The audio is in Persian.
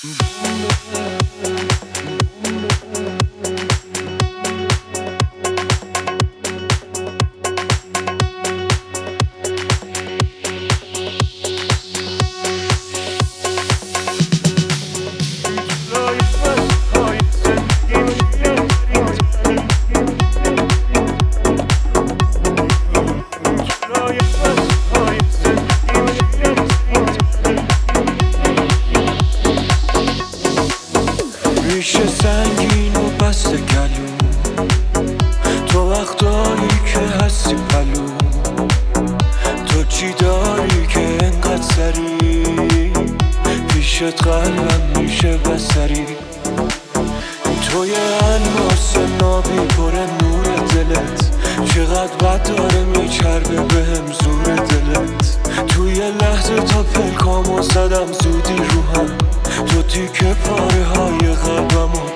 ریشه سنگین و بسته گلو، تو وقتایی که هستی پلو، تو چی داری که انقدر سری پیشت قلبم میشه بسری. توی الماس نابی پر نور دلت، چقدر بد داره میچربه بهم زور دلت. توی لحظه تا پلکامو زدم زودی رو هم، تو تیکه پاره های قلبمو